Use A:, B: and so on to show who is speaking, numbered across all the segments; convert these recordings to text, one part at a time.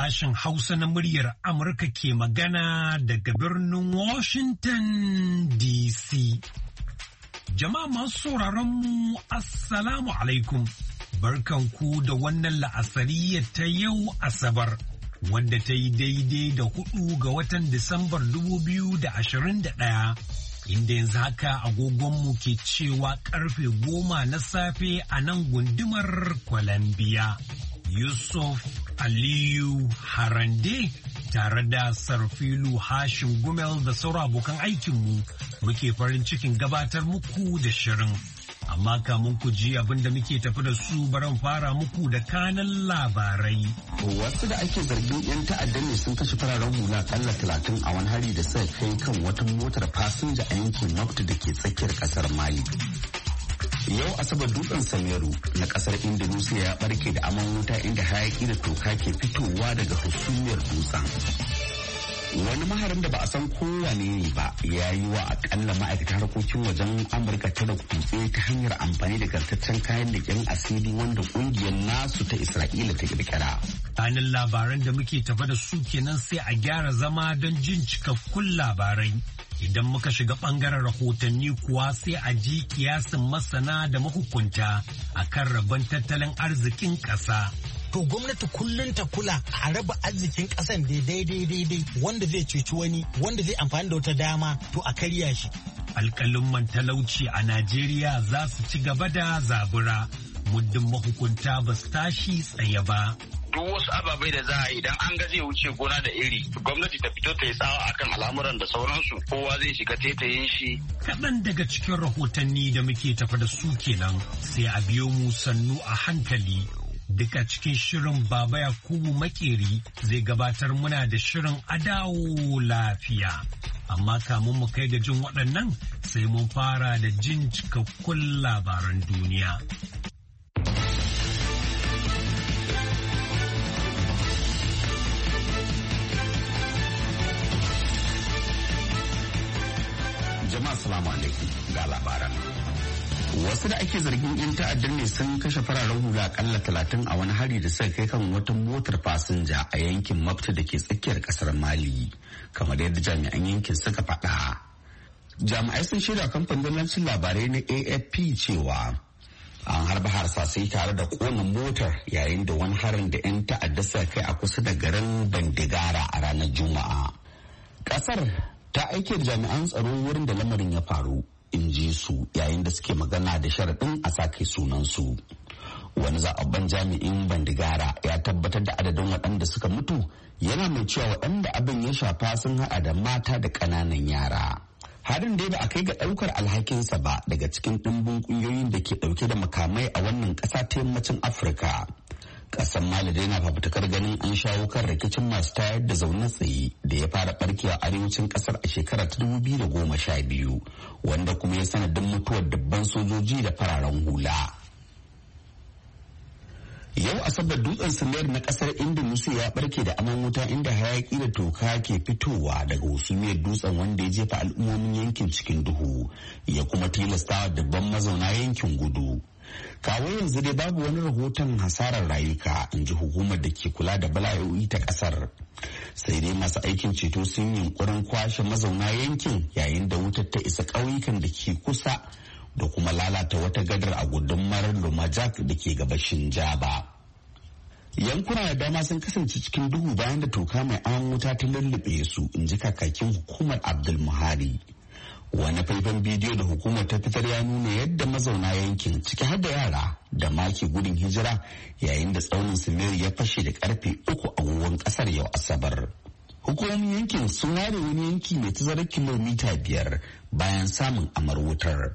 A: Sashen Hausa na muryar Amurka ke magana daga birnin Washington DC. Jama'a masu sauraronmu, Assalamu alaikum. Barkanku da wannan la'asariyar ta yau Asabar, wanda ta yi daidai da 4 ga watan Disambar 2021. Inda yanzu haka agogonmu ke cewa karfe 10 na safe a nan gundumar Columbia. Yusuf Aliyu Harande tare da Sarfilu Hashim Gumel da sauran abokan aikinmu muke farin cikin gabatar muku da shirin. Amma kamun ku ji abin da muke tafi da su baran fara muku da kanan labarai.
B: Wasu da ake zargin 'yan ta'adda ne sun kashe fararen hula kalla 30 a wani hari da suka kai kan wata motar fasinja a yankin Mafti da ke tsakiyar kasar Mali. Yau Asabar dutsen Sameru na kasar Indonesia ya barke da aman wuta inda hayaki da toka ke fitowa daga husumiyar dutsen. Wani maharin da ba a san kowane ne ba ya yi wa akalla ma'aikatan harkokin wajen Amurka tara kutse ta hanyar amfani da gartaccen kayan leƙen asiri wanda ƙungiyar nasu ta Isra'ila ta kirkira.
A: Kanin labaran da muke tafa da su kenan sai a gyara zama don jin cikakkun labarai. Idan muka shiga ɓangaren rahotanni kuwa sai a ji kiyasin masana da mahukunta a kan rabon tattalin arzikin ƙasa.
C: To gwamnati kullum ta kula a raba arzikin ƙasan daidai wanda zai cuci wani wanda zai amfani da wata dama to a karya shi.
A: Alƙalin talauci a Najeriya za su ci gaba da zabura muddin mahukunta ba su tashi tsaye ba.
D: Duk wasu ababai da za a yi idan an ga zai wuce gona da iri gwamnati ta fito ta yi tsawa akan al'amuran da sauransu kowa zai shiga tetayin shi.
A: Kaɗan daga cikin rahotanni da muke tafa da su kenan sai a biyo mu sannu a hankali. Duka cikin shirin Baba Yakubu Makeri zai gabatar muna da shirin Adawo Lafiya. Amma kamun mu kai ga jin waɗannan sai mun fara da jin cikakkun labaran duniya.
B: Jama'a salamu alaikum ga labaran. Wasu da ake zargin 'yan ta'addar ne sun kashe fararen hula akalla 30 a wani hari da suka kai kan wata motar fasinja a yankin Mafti da ke tsakiyar kasar Mali, kamar yadda jami'an yankin suka faɗa. Jami'ai sun shirya kamfanin dillancin labarai na AFP cewa an harba harsasai tare da kona motar yayin da wani harin da 'yan ta'adda suka kai a kusa da garin Bandigara a ranar Juma'a. Kasar ta aike jami'an tsaro wurin da lamarin ya faru, in ji su yayin da suke magana da sharaɗin a sake sunansu. Wani zaɓaɓɓen jami'in Bandigara ya tabbatar da adadin waɗanda suka mutu, yana mai cewa waɗanda abin ya shafa sun haɗa da mata da ƙananan yara. Harin dai ba a kai ga ɗaukar alhakinsa ba daga cikin ɗimbin ƙungiyoyin da ke ɗauke da makamai a wannan ƙasa ta yammacin Afirka. Ƙasar Mali dai na fafutukar ganin an shawo kan rikicin masu tayar da zaune tsaye da ya fara barkewa arewacin ƙasar a shekarar 2012 wanda kuma ya sanadin mutuwar dubban sojoji da fararen hula. Yau Asabar dutsen Sameru na ƙasar Indonesia ya barke da aman wuta inda hayaki da toka ke fitowa daga husumiyar dutsen wanda ya jefa al'ummomin yankin cikin duhu ya kuma tilastawa dubban mazauna yankin gudu. Kawo yanzu dai babu wani rahoton hasarar rayuka, in ji hukumar da ke kula da bala'o'i ta kasar. Sai dai masu aikin ceto sun yi yunkurin kwashe mazauna yankin yayin da wutar ta isa ƙauyukan da ke kusa da kuma lalata wata gadar a gundumar Lumajang da ke gabashin Jaba. Yankuna da dama sun kasance cikin duhu bayan da toka mai aman wuta ta lullube su, in ji kakakin hukumar Abdul Muhari. Wani faifan bidiyo da hukumar ta fitar ya nuna yadda mazauna yankin ciki har da yara da ma ke gudun hijira yayin da tsaunin Sameru ya fashe da karfe 3 agogon kasar yau Asabar. Hukumomin yankin sun ware wani yanki mai tazarar kilomita 5 bayan samun amar wutar.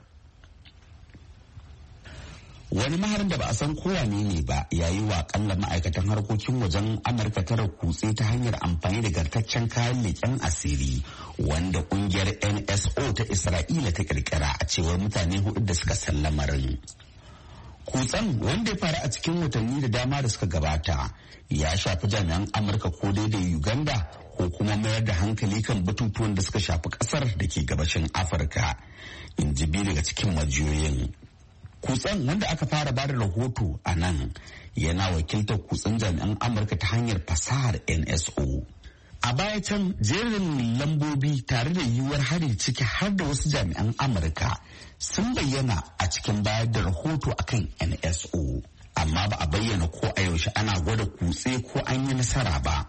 B: Wani maharin da ba a san kowane ne ba ya yi wa akalla ma'aikatan harkokin wajen Amurka tara kutse ta hanyar amfani da gartaccen kayan leƙen asiri wanda kungiyar NSO ta Isra'ila ta kirkira, a cewar mutane 4 da suka san lamarin. Kutsen wanda ya faru a cikin watanni da dama da suka gabata ya shafi jami'an Amurka ko daidai Uganda ko kuma mayar da hankali kan batutuwan da suka shafi kasar da ke gabashin Afirka, in ji biyu daga cikin majiyoyin. Kutsen wanda aka fara bada rahoto a nan yana wakiltar kutsen jami'an Amurka ta hanyar fasahar NSO. A baya can jerin lambobi tare da yiwuwar hari ciki har da wasu jami'an Amurka sun bayyana a cikin bayar da rahoto akan NSO. Amma ba a bayyana ko a yaushe ana gwada kutse ko an yi nasara ba.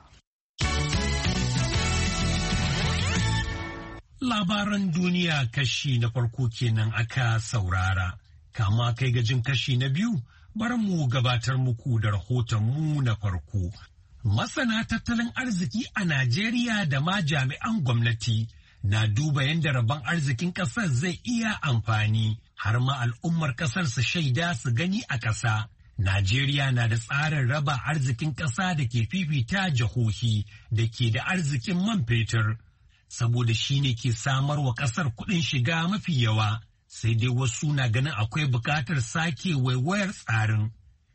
A: Labaran duniya kashi na farko kenan aka saurara. Kama kai gajin kashi na biyu, bari mu gabatar muku da rahotonmu na farko. Masana tattalin arziki a Najeriya da ma jami'an gwamnati na duba yadda rabon arzikin ƙasar zai iya amfani, har ma al'ummar ƙasar su shaida su gani a ƙasa. Najeriya na da tsarin raba arzikin ƙasa da ke fifita jihohi da ke da arzikin man fetur, saboda shi ne ke samar wa ƙasar kuɗin shiga mafi yawa, sai dai wasu na ganin akwai buƙatar sake waiwayar tsarin.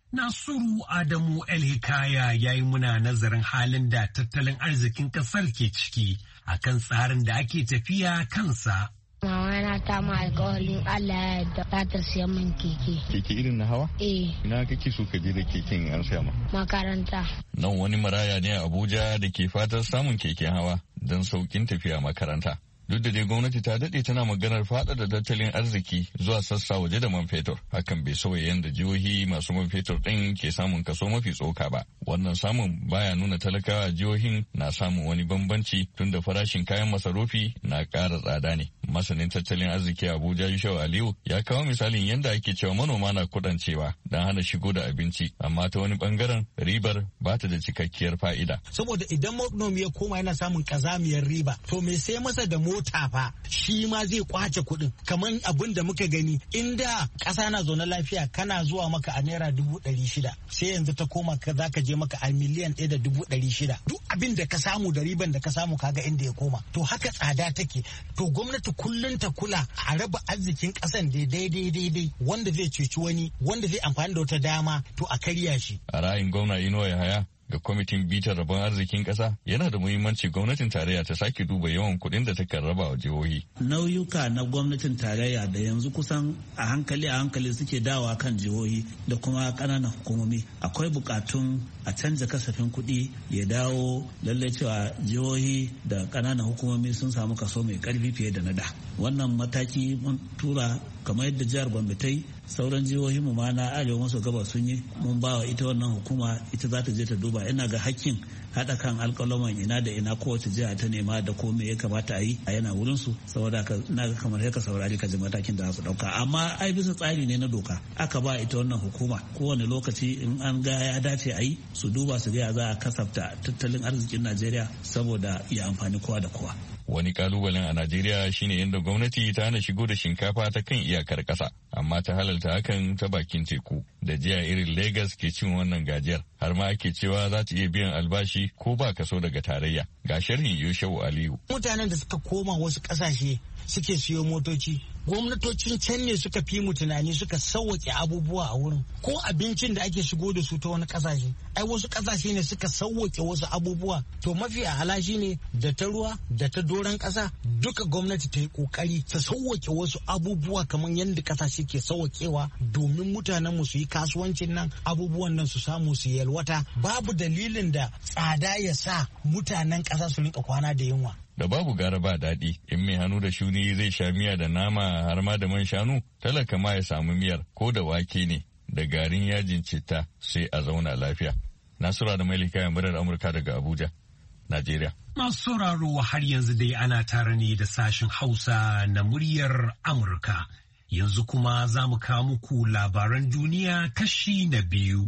A: Nasiru Adamu El-Hikaya ya yi muna nazarin halin da tattalin arzikin ƙasar ke ciki akan tsarin da ake tafiya kansa.
E: Mama ta ma alƙawarin Allah ya yarda za ta siya min keke.
F: Keke irin na hawa? Ina kake so ka je da keken an siya ma?
E: Makaranta.
F: Nan wani maraya ne a Abuja da ke fatan samun keken hawa don sauƙin tafiya makaranta. Duk da dai gwamnati ta daɗe tana maganar faɗaɗa tattalin arziki zuwa sassa waje da man fetur, hakan bai sauya yadda jihohi masu man fetur ɗin ke samun kaso mafi tsoka ba. Wannan samun baya nuna talakawa jihohin na samun wani bambanci tun da farashin kayan masarufi na ƙara tsada ne. Masanin tattalin arziki Abuja Yushau Aliyu ya kawo misalin yadda ake cewa manoma na kudancewa don hana shigo da abinci, amma ta wani bangaren ribar ba ta da cikakkiyar fa'ida.
C: Saboda idan manomi ya koma yana samun kazamiyar riba, to me sai masa da mota fa shi ma zai kwace kuɗin. Kamar abin da muka gani, inda ƙasa na zaune lafiya kana zuwa maka a naira 600,000, sai yanzu ta koma za ka je maka a miliyan 1,600,000. Duk abin da ka samu da riban da ka samu kaga inda ya koma. To haka tsada take. To gwamnati kullum ta kula a raba arzikin ƙasan daidai wanda zai cuci wani, wanda zai amfani da wata dama, to a karya shi.
F: A ra'ayin gwamna Inuwa Yahaya ga kwamitin bitar rabon arzikin ƙasa, yana da muhimmanci gwamnatin tarayya ta sake duba yawan kuɗin da takan raba wa jihohi.
G: Nauyuka na gwamnatin tarayya da yanzu kusan a hankali suke dawa kan jihohi da kuma ƙananan hukumomi. Akwai buƙatun a canza kasafin kuɗi ya dawo lallai cewa jihohi da ƙananan hukumomi sun samu kaso mai ƙarfi fiye da na da. Wannan mataki mun tura kamar yadda jihar Gombe ta yi, sauran jihohin mu ma na arewa maso gabas sun yi, mun ba wa ita wannan hukuma, ita za ta je ta duba. Ina ga hakkin haɗa kan alƙalaman ina da ina kowace jiha ta nema da ko me ya kamata a yi a yana wurin su, saboda ina ga kamar haka saurari ka ji matakin da za su ɗauka. Amma ai bisa tsari ne na doka aka ba ita wannan hukuma, kowane lokaci in an ga ya dace a yi su duba su ga za a kasafta tattalin arzikin Najeriya saboda ya amfani kowa da kowa.
F: Wani kalubalen a Najeriya shine yadda gwamnati ta hana shigo da shinkafa ta kan iyakar ƙasa, amma ta halalta hakan ta bakin teku, da jiya irin Legas ke cin wannan gajiyar, har ma ake cewa za ta iya biyan albashi ko ba kaso daga tarayya. Ga sharhin Yushau Aliyu.
C: Mutanen da suka koma wasu ƙasashe suke siyo motoci, gwamnatocin can ne suka fi mu tunani, suka sauwaƙe abubuwa a wurin. Ko abincin da ake shigo da su ta wani ƙasashe, ai wasu ƙasashe ne suka sauwaƙe wasu abubuwa. To mafi a'ala ne da ta ruwa da ta doron ƙasa duka gwamnati ta yi ƙoƙari ta sauwaƙe wasu abubuwa kamar yadda ƙasashe ke sauwaƙewa, domin mutanen mu su yi kasuwancin nan, abubuwan nan su samu su yalwata. Babu dalilin da tsada ya sa mutanen ƙasa su rinka kwana da yunwa.
F: Da babu gara ba daɗi, in mai hannu da shuni zai sha miya da nama har ma da man shanu, talaka ma ya samu miyar ko da wake ne da garin yajin citta, sai a zauna lafiya. Nasura da Malika ya murar Amurka daga Abuja, Najeriya.
A: Masu sauraro har yanzu dai ana tare ne da sashen Hausa na muryar Amurka. Yanzu kuma za mu kawo muku labaran duniya kashi na biyu.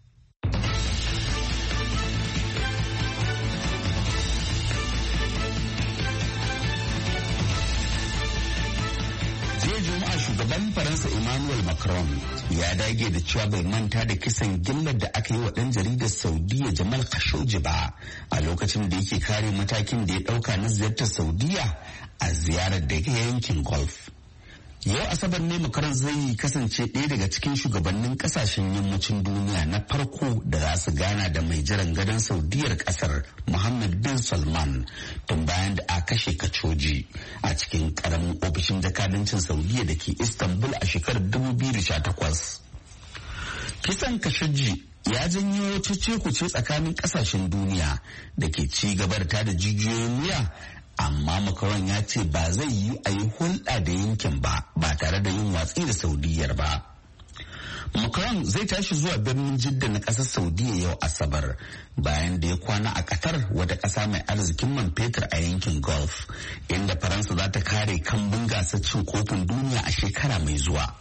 B: Shugaban Faransa Emmanuel Macron ya dage da cewa bai manta da kisan gillar da aka yi wa ɗan jaridar Saudiya Jamal Khashoggi ba a lokacin da yake kare matakin da ya ɗauka na ziyartar Saudiya a ziyarar da ya yankin Gulf. Yau Asabar ne Macron zai kasance ɗaya daga cikin shugabannin kasashen yammacin duniya na farko da za su gana da mai jiran gadon Saudiyar kasar Mohammed bin Salman tun bayan da a kashe Khashoggi a cikin karamin ofishin jakadancin Saudiya da ke Istanbul a shekarar 2018. Kisan Khashoggi ya janyo cece-kuce tsakanin kasashen duniya da ke ci gaba da tada jijiyoyin wuya, amma Macron ya ce ba zai yi a yi hulɗa da yankin ba tare da yin watsi da Saudiyyar ba. Macron zai tashi zuwa birnin Jidda na ƙasar Saudiya yau Asabar bayan da ya kwana a Qatar, wata ƙasa mai arzikin man fetur a yankin Gulf, inda Faransa za ta kare kambun gasar cin kofin duniya a shekara mai zuwa.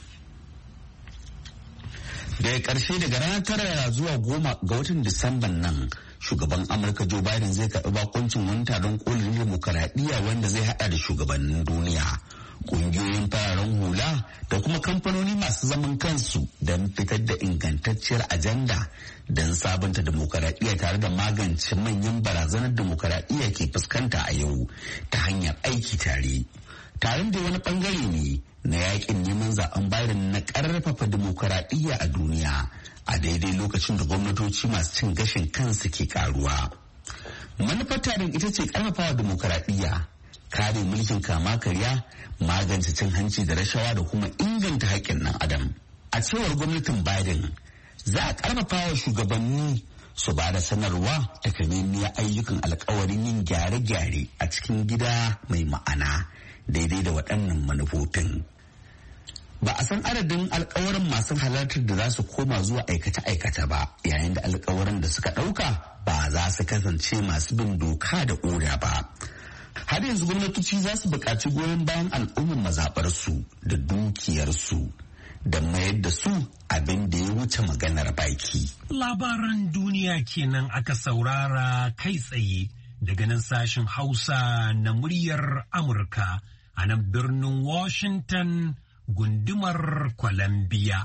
B: Daga ƙarshe, daga ranar 9 zuwa 10 ga watan Disamban nan, shugaban Amurka Joe Biden zai karɓi bakuncin wani taron kolin demokaradiyya wanda zai haɗa da shugabannin duniya, ƙungiyoyin fararen hula da kuma kamfanoni masu zaman kansu don fitar da ingantacciyar ajanda don sabunta demokaradiyya tare da magance manyan barazanar demokaradiyya ke fuskanta a yau ta hanyar aiki tare. Taron da wani bangare ne na yakin neman zaben Biden na karfafa demokaradiyya a duniya a daidai lokacin da gwamnatoci masu cin gashin kansu ke karuwa. Manufar taron ita ce karfafawa demokaradiyya, kare mulkin kama karya, magance cin hanci da rashawa da kuma inganta haƙƙin ɗan adam. A cewar gwamnatin Biden, za a karfafawa shugabanni su ba da sanarwa takamaimiyar ayyukan alkawarin yin gyare-gyare a cikin gida mai ma'ana daidai da waɗannan manufofin. Ba a san adadin alkawarin masu halartar da za su koma zuwa aikata-aikata ba, yayin da alkawarin da suka ɗauka ba za su kasance masu bin doka da oda ba. Har yanzu gwamnatoci za su buƙaci goyon bayan al'ummar mazaɓarsu da dukiyarsu da mayar da su abin da ya wuce maganar baki.
A: Labaran duniya kenan aka saurara kai tsaye daga nan sashen Hausa na muryar Amurka a nan birnin Washington gundumar Columbia.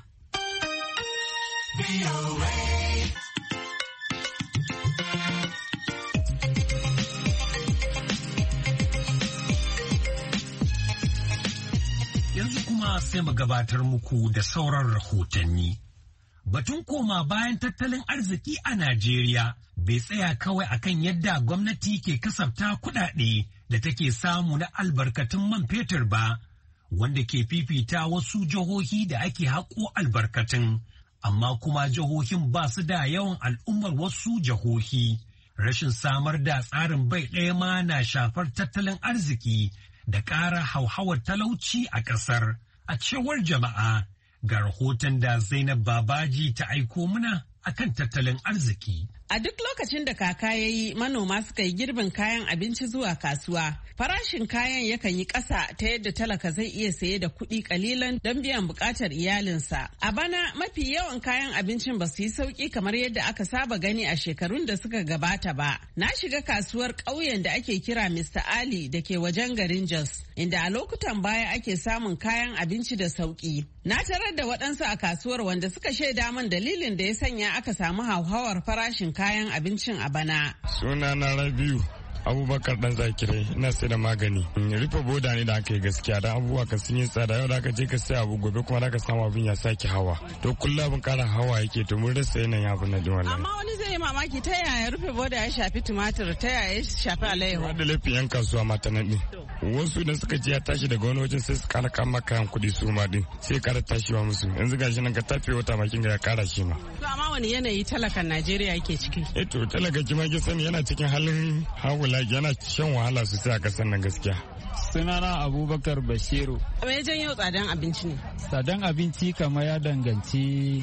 A: Yanzu kuma sai mu gabatar muku da sauran rahotanni. Batun koma bayan tattalin arziki a Najeriya bai tsaya kawai akan yadda gwamnati ke kasafta kuɗaɗe da take samu na albarkatun man fetur ba, wanda ke fifita wasu jihohi da ake haƙo albarkatun, amma kuma jihohin ba su da yawan al'ummar wasu jihohi. Rashin samar da tsarin bai ɗaya ma na shafar tattalin arziki da ƙara hauhawar talauci a ƙasar, a cewar jama'a. Ga rahoton da Zainab Babaji ta aiko muna akan tattalin arziki.
H: A duk lokacin da kaka ya yi, manoma suka yi girbin kayan abinci zuwa kasuwa. Farashin kayan yakan yi ƙasa ta yadda talaka zai iya saye da kuɗi ƙalilan don biyan buƙatar iyalinsa. A bana mafi yawan kayan abincin ba su yi sauƙi kamar yadda aka saba gani a shekarun da suka gabata ba. Na shiga kasuwar ƙauyen da ake kira Mr. Ali da ke wajen garin Jos, inda a lokutan baya ake samun kayan abinci da sauƙi. Na tarar da waɗansu a kasuwar wanda suka shaida min dalilin da ya sanya aka samu hauhawar farashin kayan abincin a bana.
I: Sunana Rabiu Abubakar dan Zakirai, ina sai da magani. Rufe boda ne da aka yi gaskiya, dan abubuwa ka sun yi tsada, yau da aka je ka sai abu gobe kuma da ka samu abin ya sake hawa. To kullum abin kara hawa yake, to mun rasa yanayin abin na wallahi.
H: Amma wani zai yi mamaki ta yaya rufe boda ya shafi tumatir, ta yaya ya shafi alayyahu.
I: Wanda laifin yan kasuwa mata nan din. Wasu idan suka ji ya tashi daga wani wajen sai su kara kama kayan kuɗi su ma din, sai kara tashiwa musu. Yanzu gashi nan ka tafi wata makin ga ya kara shi ma.
H: To amma wani yanayi talakan Najeriya yake ciki?
I: To talaka kima ki sani yana cikin halin hawula, yana shan wahala sosai a kasar nan gaskiya.
J: Sunana Abubakar Bashiru.
H: Me janyo tsadan abinci ne?
J: Tsadan abinci kamar ya danganci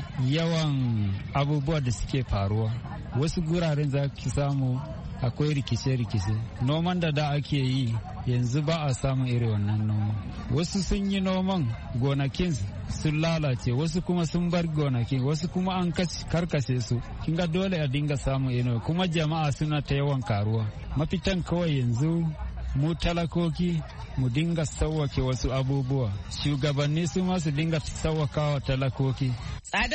J: yawan abubuwa da suke faruwa. Wasu guraren za ki samu akwai rikice-rikice. Noman da ake yi yanzu ba a samun irin wannan noma. Wasu sun yi noman gonakin sun lalace, wasu kuma sun bar gonakin, wasu kuma an karkashe su. Kin ga dole a dinga samun irin, kuma jama'a suna ta yawan karuwa. Mafitan kawai yanzu mu talakoki mu dinga sauwake wasu abubuwa, shugabanni su ma su dinga sauwakawa talakoki.
H: Tsadar kayan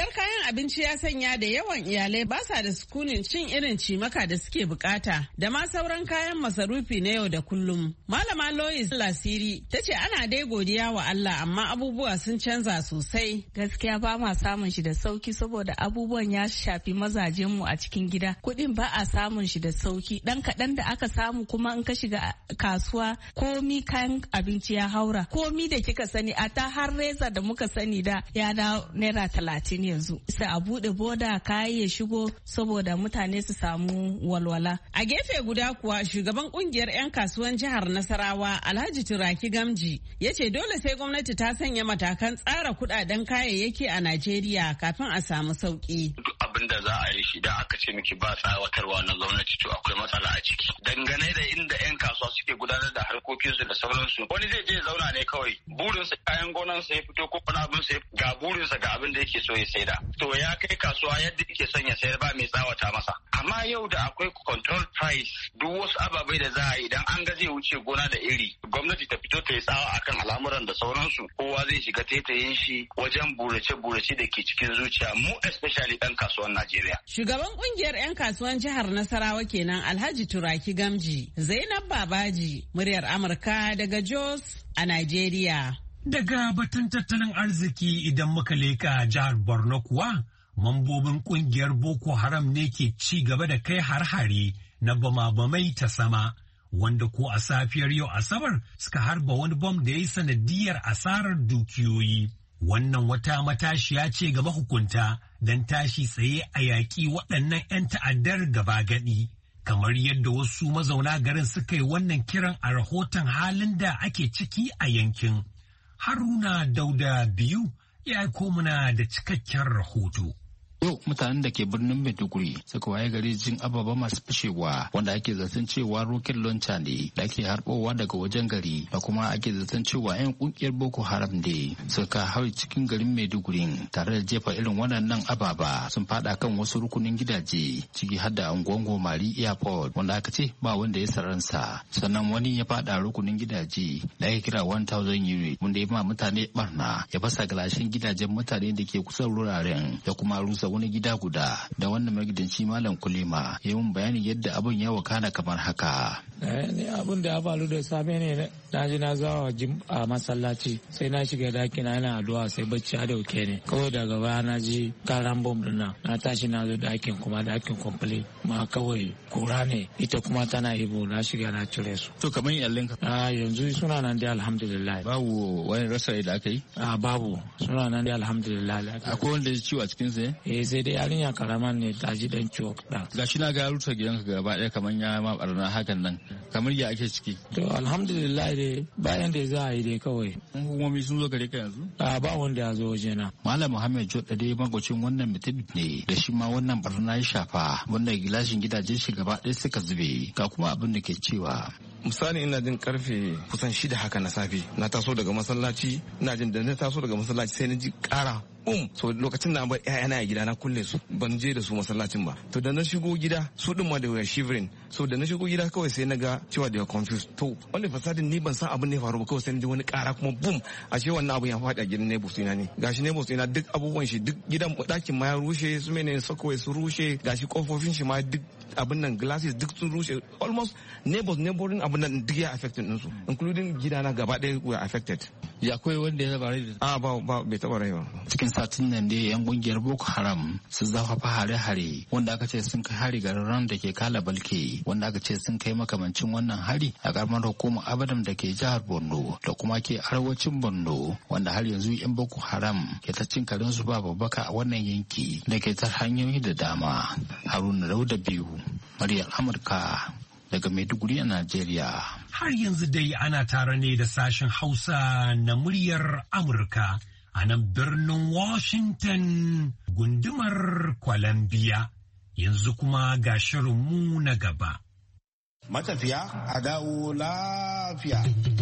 H: abinci ya sanya da yawan iyalai ba sa da sukunin cin irin cimaka da suke bukata da ma sauran kayan masarufi na yau da kullum. Malama Lois Lasiri ta ce ana dai godiya wa Allah amma abubuwa sun canza sosai.
K: Gaskiya ba ma samun shi da sauki saboda abubuwan ya shafi mazajenmu a cikin gida. Kuɗin ba a samun shi da sauki. Ɗan kaɗan da aka samu kuma in ka shiga kasuwa komi kayan abinci ya haura. Komi da kika sani a ta har reza da muka sani da ya da naira 30 yanzu. Sai a buɗe boda kayi ya shigo saboda mutane su samu walwala.
H: A gefe guda kuwa shugaban kungiyar 'yan kasuwan jihar Nasarawa Alhaji Turaki Gamji ya ce dole sai gwamnati ta sanya matakan tsara kudaden kayayyaki a Najeriya kafin a samu sauki.
D: Duk abin da za a yi shi idan aka ce miki ba tsawatarwa na gwamnati to akwai matsala a ciki. Dangane da inda 'yan kasuwa suke gudanar da harkokinsu da sauransu wani zai je ya zauna ne kawai burinsa kayan gonansa ya fito ko wani abin sa ga burinsa ga abin da yake so ya saida. To ya kai kasuwa yadda yake son ya sayar ba mai tsawata masa. Amma yau da akwai control price duk wasu ababai da za a yi idan an ga zai wuce gona da iri gwamnati ta fito ta yi tsawa akan al'amuran da sauransu kowa zai shiga taitayin shi wajen burace-burace da ke cikin zuciya mu especially dan kasuwan Najeriya.
H: Shugaban kungiyar 'yan kasuwan jihar Nasarawa kenan Alhaji Turaki Gamji. Zainab Babaji, muryar Amurka daga Jos a Najeriya.
A: Daga batun tattalin arziki idan muka leka jihar Borno kuwa mambobin kungiyar Boko Haram ne ke ci gaba da kai har-hare na bama-bamai ta sama, wanda ko a safiyar yau Asabar suka harba wani bom da ya yi sanadiyar asarar dukiyoyi. Wannan wata matashiya ce ga mahukunta don tashi tsaye a yaƙi waɗannan 'yan ta'addar gaba gaɗi, kamar yadda wasu mazauna garin suka yi wannan kiran a rahoton halin da ake ciki a yankin. Haruna Dauda biyu ya aiko muna da cikakken rahoto.
L: Yau mutanen da ke birnin Maiduguri suka waye gari jin ababa masu fashewa wanda ake zaton cewa rocket launcher ne da ake harbowa daga wajen gari da kuma ake zaton cewa 'yan kungiyar Boko Haram ne suka hauri cikin garin Maiduguri tare da jefa irin waɗannan ababa sun fada kan wasu rukunin gidaje ciki har da unguwar Gomari Airport wanda aka ce ba wanda ya saransa, sannan wani ya fada rukunin gidaje da ake kira 1000 unit wanda ya ma mutane barna ya fasa gilashin gidajen mutane da ke kusan wuraren ya kuma rusa wani gida guda da wannan magidanci Malam Kulema ya yi bayanin yadda abin ya wakana kamar haka.
M: Abin da ya faru da safe ne na ji na zawa a masallaci sai na shiga daki na yana addu'a sai bacci ya dauke ne kawai daga baya na ji karan bom din nan na tashi na zo dakin kuma dakin complete ma kawai kura ne ita kuma tana ibo na shiga na cire su.
L: To kamar iyalinka?
M: Yanzu suna nan dai alhamdulillah.
L: Babu wani rasa da aka yi?
M: Babu suna nan dai alhamdulillah.
L: Akwai wanda ya ciwo a cikin sa?
M: Sai dai yarinya karaman ne ta ji dan ciwo kaɗan.
L: Gashi na ga rusa gidanka gaba ɗaya kamar ya ma barna hakan nan kamar ya ake ciki.
M: To alhamdulillah dai bayan da za a yi dai kawai.
L: Hukumomi sun zo gare ka yanzu?
M: Ba wanda ya zo wajena.
L: Malam Muhammad Jodda dai magwacin wannan mutum ne da shi ma wannan barna ya shafa wanda gilashin gidajen shi gaba ɗaya suka zube ga kuma abin da ke cewa.
N: Misali ina jin karfe kusan 6 haka na safe na taso daga masallaci ina jin da na taso daga masallaci sai na ji kara so lokacin na bar ƴaƴana a gida na kulle su ban je da su masallacin ba to da na shigo gida su din ma da were shivering so da na shigo gida kawai sai na ga cewa da confused to wanda fasadin ni ban san abin ne faru ba kawai sai na ji wani kara kuma boom ashe wannan abun ya faɗi a gidan neighbors ina ne gashi neighbors ina duk abubuwan shi duk gidan ɗakin ma ya rushe su menene sakowai su rushe gashi kofofin shi ma duk abin nan glasses duk sun rushe almost neighboring abin nan duk ya affected din su including gidana gaba ɗaya were affected.
L: Ya akwai wanda ya taba rai da?
N: Ba bai taba rai ba.
L: Cikin satin nan dai yan kungiyar Boko Haram su zafafa hare-hare wanda aka ce sun kai hari garin ran da ke Kala Balke wanda aka ce sun kai makamancin wannan hari a karamar hukumar Abadam da ke jihar Borno da kuma ke arewacin Borno wanda har yanzu yan Boko Haram ke ta cin karin su ba babbaka a wannan yanki da ke tar hanyoyi da dama. Haruna Dauda biyu muryar Amurka daga Maiduguri a Najeriya.
A: Har yanzu dai ana tare ne da sashen Hausa na muryar Amurka a nan birnin Washington gundumar Columbia. Yanzu kuma ga shirinmu na gaba.
O: Matafiya a dawo lafiya.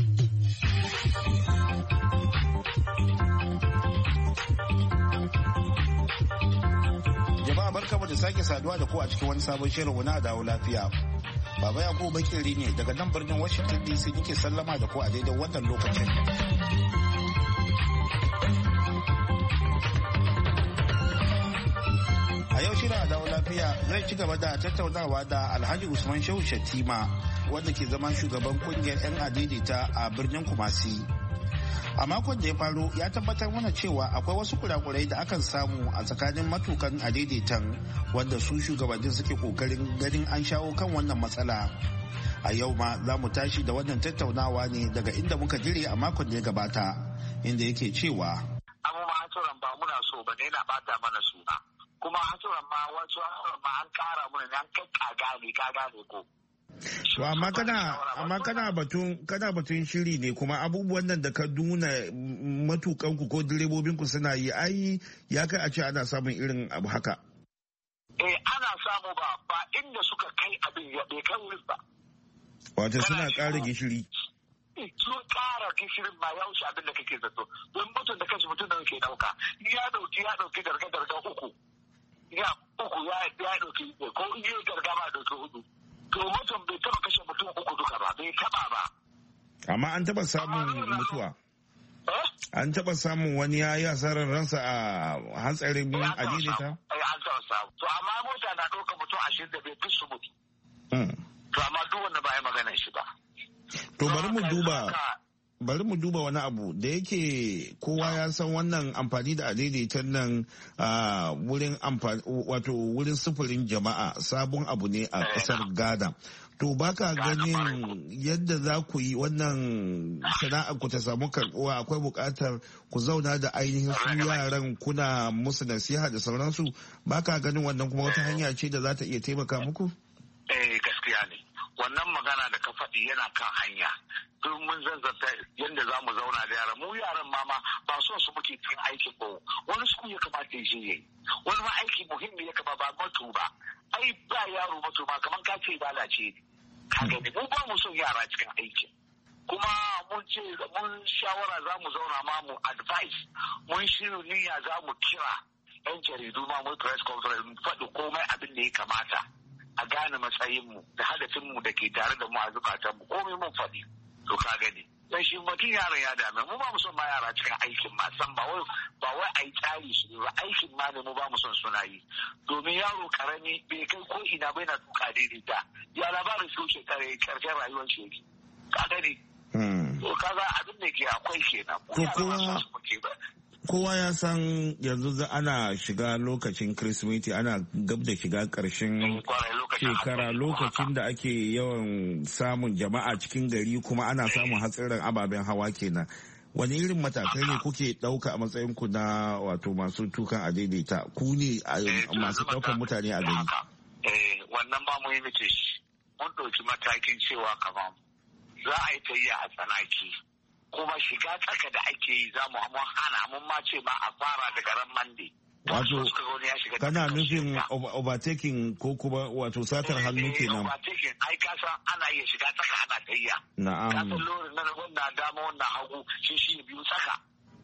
O: Jama'a barkamu da sake saduwa da ku a cikin wani sabon shirin na dawo lafiya. Baba Yakubu Bakiri ne daga nan birnin Washington DC nake sallama da ku a daidai wannan lokacin. shirin a dawo lafiya zai ci gaba da tattaunawa da Alhaji Usman Shehu Shatima wanda ke zama shugaban kungiyar 'yan adaidaita a birnin Kumasi. A makon da ya faru ya tabbatar mana cewa akwai wasu kurakurai da akan samu a tsakanin matukan adaidaitan wanda su shugabannin suke kokarin ganin an shawo kan wannan matsala. A yau ma za mu tashi da wannan tattaunawa ne daga inda muka jire a makon da ya gabata, inda yake cewa
P: hasuran ba muna so ba ne na bata mana suna, kuma hasuran ma wasu hasuran ma an kara mana ne an kai kaga ne ko.
O: To amma kana batun shiri ne, kuma abubuwan nan da ka nuna matukanku ko direbobinku suna yi ai ya kai a ce ana samun irin abu haka.
P: Ana samu ba inda suka kai abin ya bai kai wurin ba.
O: Wato suna ƙara gishiri.
P: Sun ƙara gishirin ma ya wuce abin da kake zato. Don mutum da kanshi mutum da yake ɗauka. Ya ɗauki darga uku. Ya ɗauki ko in yi darga ba ɗauki hudu. To mutum bai taɓa kashe mutum uku duka ba, bai taɓa ba.
O: Amma an taɓa samun mutuwa. An taɓa samun wani ya yi asarar ransa a hatsarin adilita?
P: An taɓa samu. To amma mota na ɗauka mutum 20 da bai fi su mutu. To amma duk wanda ba ya magana shi ba.
O: To bari mu duba wani abu da yake kowa ya san wannan amfani da adaidaitan nan wurin sufurin jama'a sabon abu ne a kasar Ghana. To baka ganin yadda za ku yi wannan sana'ar ku ta samu karbuwa akwai buƙatar ku zauna da ainihin su yaran kuna musu nasiha da sauransu, baka ganin wannan kuma wata hanya ce da za ta iya taimaka muku?
P: Gaskiya ne. Wannan magana da ka faɗi yana kan hanya. Duk mun zanzanta yadda za mu zauna da yaran. Mu yaran mama ba son su muke cikin aikin ba. Wani su ya kamata ya je yayi. Wani ma aiki muhimmi ya kama ba matu ba. Ai ba yaro matu ba kamar ka ce lalace ne. Ka gani mu ba mu son yara cikin aikin. Kuma mun shawara za mu zauna ma mu advice. Mun shirin niyya za mu kira 'yan jaridu ma mu press conference mu faɗi komai abin da ya kamata. A gane matsayinmu da hadafinmu da ke tare da mu a zukatanmu komai mun faɗi to ka gani dan shi mutum yaron ya dame mu ba mu son ma yara cikin aikin ma san ba wai a yi tsari su ba aikin ma ne mu ba mu son suna yi domin yaro karami bai kai ko ina bai na tuka daidaita ya labarin su shekara karshen rayuwar shi ka gani to kaga abin da ke akwai kenan ko
O: kowa ya san yanzu ana shiga lokacin Kirsimeti, ana gab da shiga ƙarshen shekara, lokacin da ake yawan samun jama'a cikin gari kuma ana samun hatsarin ababen hawa kenan. Wani irin matakai ne kuke ɗauka a matsayin ku na wato masu tukan a daidaita? Ku ne masu ɗaukan mutane a gari?
P: Wannan ba mu yi mace shi. Mun ɗauki matakin cewa kamar za a yi tayya a tsanaki. Kuma shiga tsaka da ake yi za mu hana mun ma ce ma a fara daga ran Monday.
O: Wato kana nufin overtaking ko kuma wato satar hannu kenan.
P: Overtaking ai kasa ana iya shiga tsaka ana tayya.
O: Na'am.
P: Kasan lorin na wannan dama wannan hagu shi biyu tsaka.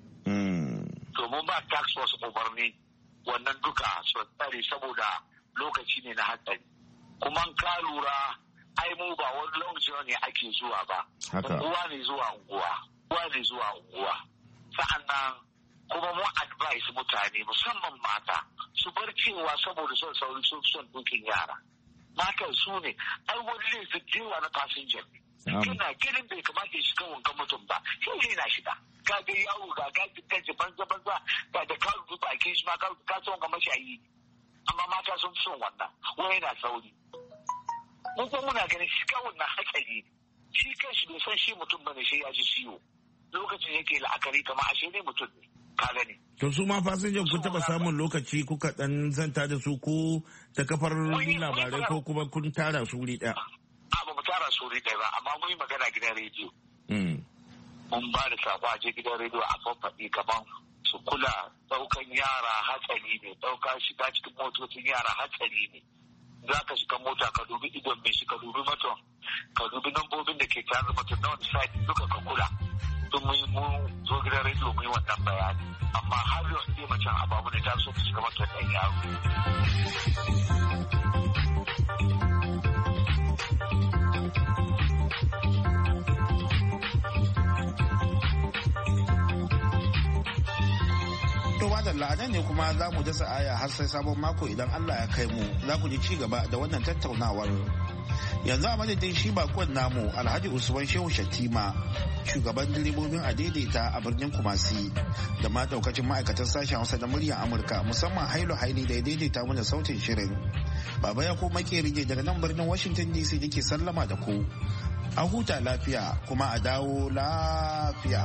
P: To mun ba tax force umarni wannan duka su tsare saboda lokaci ne na hatsari. Kuma ka lura ai mu ba wani long journey ake zuwa ba. Unguwa ne zuwa unguwa. Sa'annan kuma mu advice mutane musamman mata su bar cewa saboda son sauri sun son dukin yara. Matan su ne ai wani laifin jewa na passenger. Kana ganin bai kamata ya shiga wankan mutum ba. Shi ne na shiga. Ka ga yawo ga gaji kanci banza ga da ka rubu bakin shi ma ka son ga mashayi. Amma mata sun son wannan. Wani na sauri. Mun kuma muna ganin shiga wannan hatsari. Shi kanshi bai san shi mutum bane shi ya ji ciwo. Lokacin yake la'akari kamar ashe ne mutum ne ka gani.
O: To su ma fasinjan kun taba samun lokaci kuka dan zanta da su ko ta kafar labarai ko kuma kun tara su wuri daya?
P: Ba mu tara su wuri daya ba amma mun yi magana gidan rediyo. Mun ba da sako a je gidan rediyo a faɗi kamar su kula ɗaukan yara hatsari ne ɗauka shiga cikin motocin yara hatsari ne. Za ka shiga mota ka dubi idon mai shi ka dubi maton ka dubi lambobin da ke tare da maton na wani sati duka ka kula. Tun mun zo gidan rediyo mun yi wannan bayani amma har yau inda macen ababu ne ta so ta shiga maton ɗan yaro.
O: To madalla nan ne kuma za mu dasa aya har sai sabon mako idan Allah ya kai mu za ku ji ci gaba da wannan tattaunawar. Yanzu a madadin shi bakon namu Alhaji Usman Shehu Shatima, shugaban direbobin adaidaita a birnin Kumasi, da ma daukacin ma'aikatan sashen Hausa da muryar Amurka, musamman Hailu Haili da ya daidaita mana sautin shirin. Baba ya kuma makeri ne daga nan birnin Washington DC da ke sallama da ku. A huta lafiya kuma a dawo lafiya.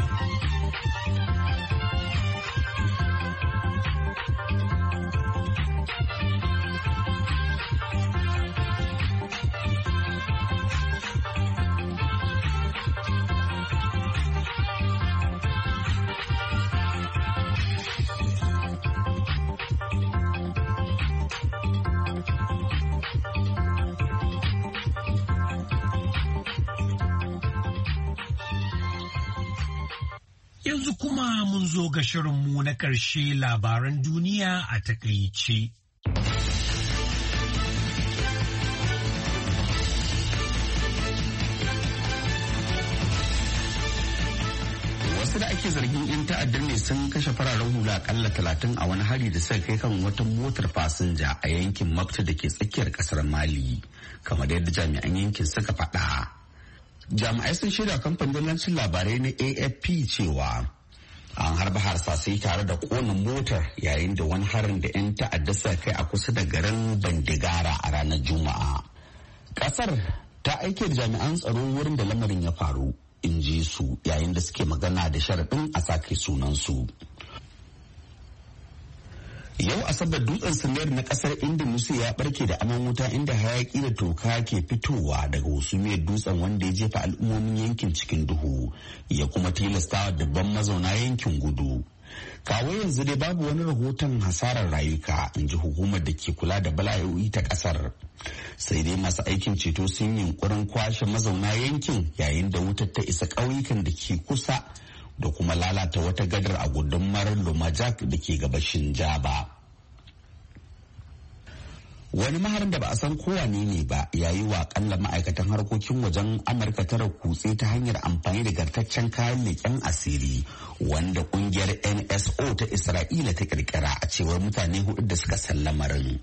A: Yanzu kuma mun zo ga shirinmu na ƙarshe, labaran duniya a takaice.
B: Wasu da ake zargin 'yan ta'addar ne sun kashe fararen hula akalla 30 a wani hari da suka kai kan wata motar fasinja a yankin Mafta da ke tsakiyar kasar Mali, kamar yadda jami'an yankin suka faɗa. Jami'ai sun shaida kamfanin dillancin labarai na AFP cewa an harba harsasai tare da kona motar yayin da wani harin da 'yan ta'adda suka kai a kusa da garin Bandigara a ranar Juma'a. Kasar ta aike da jami'an tsaro wurin da lamarin ya faru, in ji su yayin da suke magana da sharaɗin a sake sunansu. Yau Asabar dutsen Sinayar na kasar Indonesia ya barke da aman wuta inda hayaki da toka ke fitowa daga husumiyar dutsen wanda ya jefa al'ummomin yankin cikin duhu ya kuma tilastawa dabban mazauna yankin gudu. Kawo yanzu dai babu wani rahoton hasarar rayuka, in ji hukumar da ke kula da bala'o'i ta kasar. Sai dai masu aikin ceto sun yi yunkurin kwashe mazauna yankin yayin da wutar ta isa ƙauyukan da ke kusa da kuma lalata wata gadar a gundumar Lumajang da ke gabashin Jaba. Wani maharin da ba a san kowane ne ba ya yi wa akalla ma'aikatan harkokin wajen Amurka tara kutse ta hanyar amfani da gartaccen kayan leƙen asiri wanda kungiyar NSO ta Isra'ila ta kirkira, a cewar mutane 4 da suka san lamarin.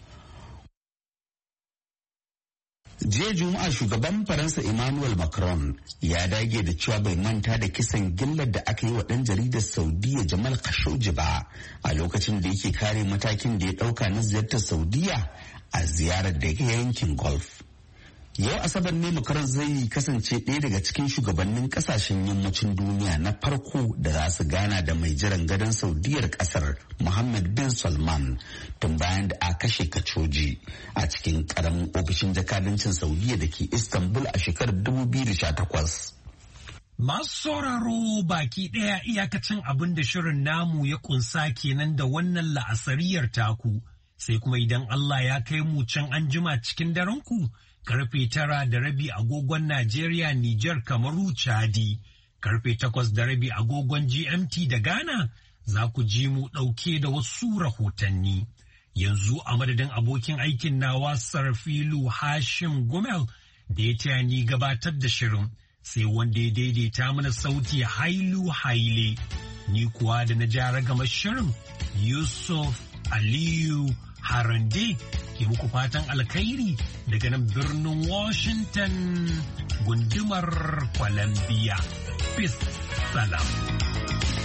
B: Jiya Juma'a shugaban Faransa Emmanuel Macron ya dage da cewa bai manta da kisan gillar da aka yi wa ɗan jaridar Saudiya Jamal Khashoggi ba a lokacin da yake kare matakin da ya ɗauka na ziyartar Saudiya a ziyarar da ya yankin Gulf. Yau Asabar ne Macron zai kasance ɗaya daga cikin shugabannin ƙasashen yammacin duniya na farko da za su gana da mai jiran gadon Saudiyar ƙasar Mohammed bin Salman tun bayan da a kashe Khashoggi a cikin ƙaramin ofishin jakadancin Saudiya da ke Istanbul a shekarar 2018.
A: Masu sauraro baki ɗaya iyakacin abin da shirin namu ya kunsa kenan da wannan la'asariyar taku, sai kuma idan Allah ya kai mu can anjima cikin daren ku. Karfe 9:30 agogon Najeriya, Nijar, Kamaru, Chadi. Karfe 8:30 agogon GMT da Ghana za ku ji mu ɗauke da wasu rahotanni. Yanzu a madadin abokin aikin nawa Sarfilu Hashim Gumel da ya taya ni gabatar da shirin, sai wanda ya daidaita mana sauti Hailu Haile. Ni kuwa da na jara gama shirin Yusuf Aliyu Harande ke muku fatan alkhairi daga nan birnin Washington gundumar Columbia. Peace, salam.